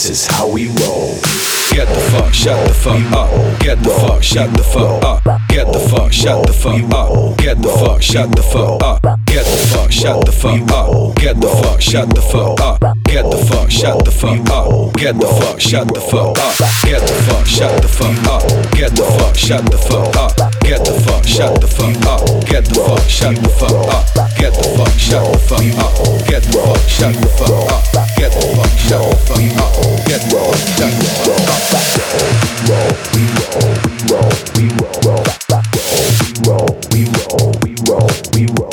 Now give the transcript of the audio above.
this is how we roll. Get the fuck, shut the fuck up. Get the fuck, shut the fuck up. Get the fuck, shut the fuck up. Get the fuck, shut the fuck up. Get the fuck, shut the fuck up. Get the fuck, shut the fuck up. Get the fuck, shut the fuck up. Get the fuck, shut the fuck up. Get the fuck, shut the fuck up. Get the fuck, shut the fuck up. Get the fuck, shut the fuck up. Get the fuck, shut the fuck up. Get the fuck, shut the fuck up. Get the fuck, shut the fuck up. Get the fuck, shut the fuck up. Get the fuck, shut the fuck up. We roll, we roll, we roll, we roll, we roll, we roll, we roll, we roll, we roll.